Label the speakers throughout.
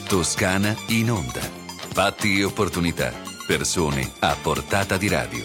Speaker 1: Toscana in onda. Fatti e opportunità. Persone a portata di radio.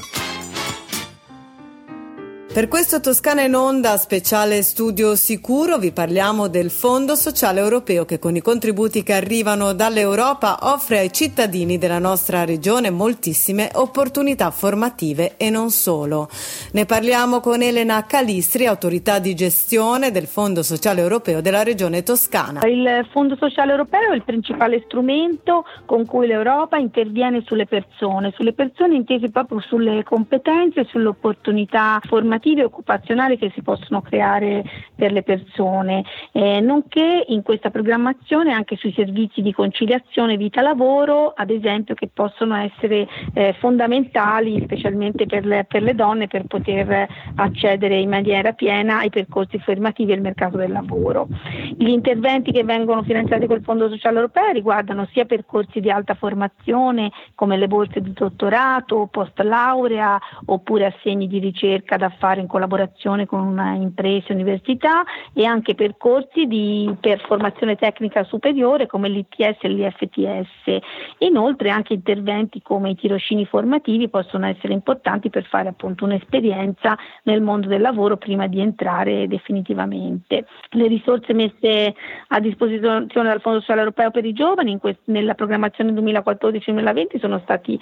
Speaker 2: Per questo Toscana in onda speciale Studio Sicuro vi parliamo del Fondo Sociale Europeo che con i contributi che arrivano dall'Europa offre ai cittadini della nostra regione moltissime opportunità formative e non solo. Ne parliamo con Elena Calistri, autorità di gestione del Fondo Sociale Europeo della regione Toscana.
Speaker 3: Il Fondo Sociale Europeo è il principale strumento con cui l'Europa interviene sulle persone intese proprio sulle competenze, sulle opportunità formative e occupazionali che si possono creare per le persone, nonché in questa programmazione anche sui servizi di conciliazione vita-lavoro, ad esempio, che possono essere fondamentali specialmente per le donne per poter accedere in maniera piena ai percorsi formativi e al mercato del lavoro. Gli interventi che vengono finanziati col Fondo Sociale Europeo riguardano sia percorsi di alta formazione come le borse di dottorato, post laurea oppure assegni di ricerca da fare in collaborazione con imprese e università, e anche percorsi per formazione tecnica superiore come l'ITS e l'IFTS. Inoltre anche interventi come i tirocini formativi possono essere importanti per fare appunto un'esperienza nel mondo del lavoro prima di entrare definitivamente. Le risorse messe a disposizione dal Fondo Sociale Europeo per i giovani nella programmazione 2014-2020 sono stati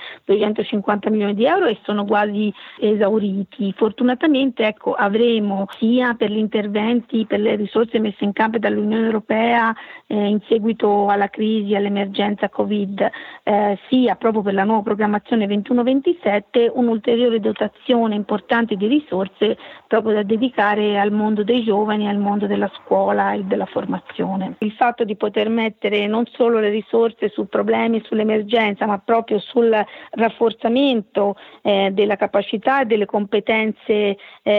Speaker 3: 250 milioni di euro e sono quasi esauriti. Fortunatamente avremo sia per gli interventi, per le risorse messe in campo dall'Unione Europea in seguito alla crisi, all'emergenza Covid, sia proprio per la nuova programmazione 21-27 un'ulteriore dotazione importante di risorse proprio da dedicare al mondo dei giovani, al mondo della scuola e della formazione. Il fatto di poter mettere non solo le risorse su problemi e sull'emergenza, ma proprio sul rafforzamento della capacità e delle competenze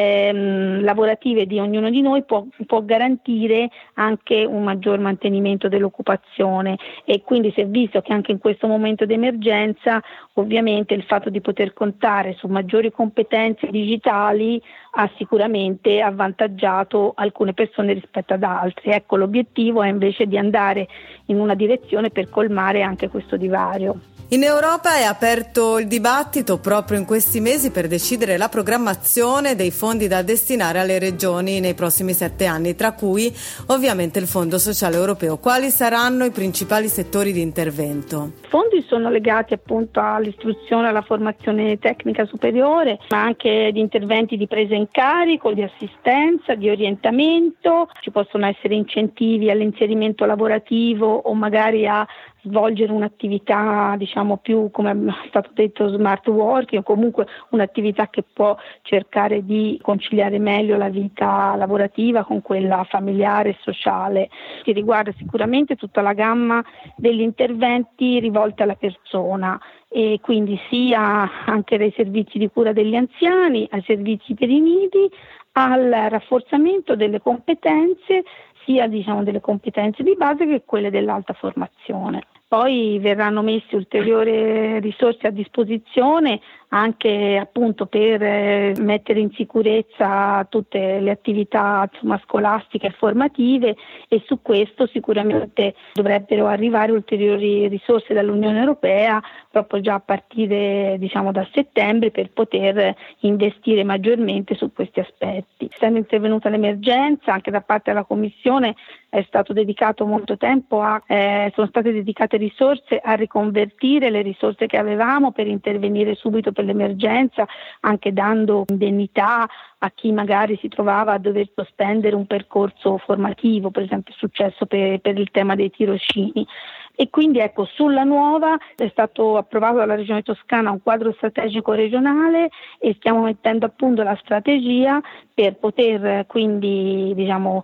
Speaker 3: lavorative di ognuno di noi può garantire anche un maggior mantenimento dell'occupazione, e quindi si è visto che anche in questo momento di emergenza ovviamente il fatto di poter contare su maggiori competenze digitali ha sicuramente avvantaggiato alcune persone rispetto ad altre. Ecco, l'obiettivo è invece di andare in una direzione per colmare anche questo divario.
Speaker 2: In Europa è aperto il dibattito proprio in questi mesi per decidere la programmazione dei fondi da destinare alle regioni nei prossimi 7 anni, tra cui ovviamente il Fondo Sociale Europeo. Quali saranno i principali settori di intervento?
Speaker 3: I fondi sono legati appunto all'istruzione, alla formazione tecnica superiore, ma anche di interventi di presa in carico, di assistenza, di orientamento. Ci possono essere incentivi all'inserimento lavorativo o magari a svolgere un'attività più, come è stato detto, smart working, o comunque un'attività che può cercare di conciliare meglio la vita lavorativa con quella familiare e sociale. Si riguarda sicuramente tutta la gamma degli interventi rivolti alla persona, e quindi sia anche dai servizi di cura degli anziani, ai servizi per i nidi, al rafforzamento delle competenze, sia delle competenze di base che quelle dell'alta formazione. Poi verranno messe ulteriori risorse a disposizione anche appunto per mettere in sicurezza tutte le attività scolastiche e formative, e su questo sicuramente dovrebbero arrivare ulteriori risorse dall'Unione Europea proprio già a partire da settembre, per poter investire maggiormente su questi aspetti. Essendo intervenuta l'emergenza, anche da parte della Commissione è stato dedicato molto tempo sono state dedicate risorse a riconvertire le risorse che avevamo per intervenire subito per l'emergenza, anche dando indennità a chi magari si trovava a dover sospendere un percorso formativo, per esempio è successo per il tema dei tirocini. E quindi sulla nuova è stato approvato dalla Regione Toscana un quadro strategico regionale, e stiamo mettendo a punto la strategia per poter quindi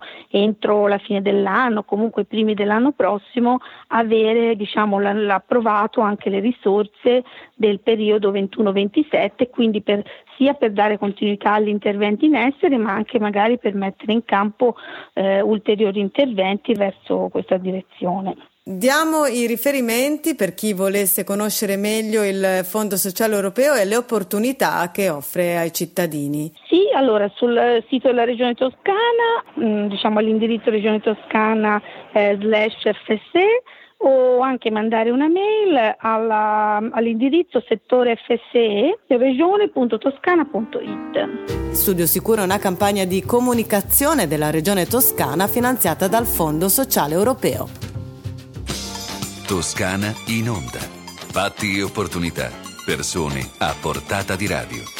Speaker 3: entro la fine dell'anno, comunque i primi dell'anno prossimo, avere l'approvato anche le risorse del periodo 21-27, quindi sia per dare continuità agli interventi in essere, ma anche magari per mettere in campo ulteriori interventi verso questa direzione.
Speaker 2: Diamo i riferimenti per chi volesse conoscere meglio il Fondo Sociale Europeo e le opportunità che offre ai cittadini.
Speaker 3: Sì, allora sul sito della Regione Toscana, all'indirizzo Regione Toscana /FSE, o anche mandare una mail all'indirizzo settore FSE regione.toscana.it.
Speaker 2: Studio Sicuro è una campagna di comunicazione della Regione Toscana finanziata dal Fondo Sociale Europeo.
Speaker 1: Toscana in onda. Fatti e opportunità. Persone a portata di radio.